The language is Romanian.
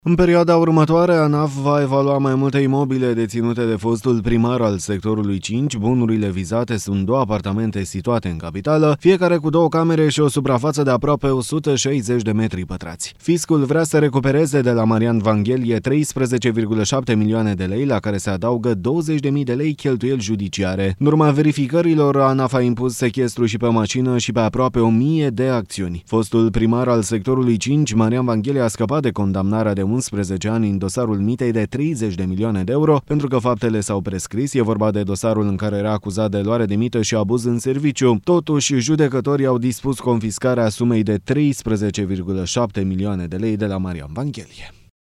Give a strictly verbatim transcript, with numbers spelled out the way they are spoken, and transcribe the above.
În perioada următoare, ANAF va evalua mai multe imobile deținute de fostul primar al sectorului cinci. Bunurile vizate sunt două apartamente situate în capitală, fiecare cu două camere și o suprafață de aproape o sută șaizeci de metri pătrați. Fiscul vrea să recupereze de la Marian Vanghelie treisprezece virgulă șapte milioane de lei, la care se adaugă douăzeci de mii de lei cheltuieli judiciare. În urma verificărilor, ANAF a impus sechestru și pe mașină și pe aproape o mie de acțiuni. Fostul primar al sectorului cinci, Marian Vanghelie, a scăpat de condamnarea de unsprezece ani în dosarul mitei de treizeci de milioane de euro, pentru că faptele s-au prescris. E vorba de dosarul în care era acuzat de luare de mită și abuz în serviciu. Totuși, judecătorii au dispus confiscarea sumei de treisprezece virgulă șapte milioane de lei de la Marian Vanghelie.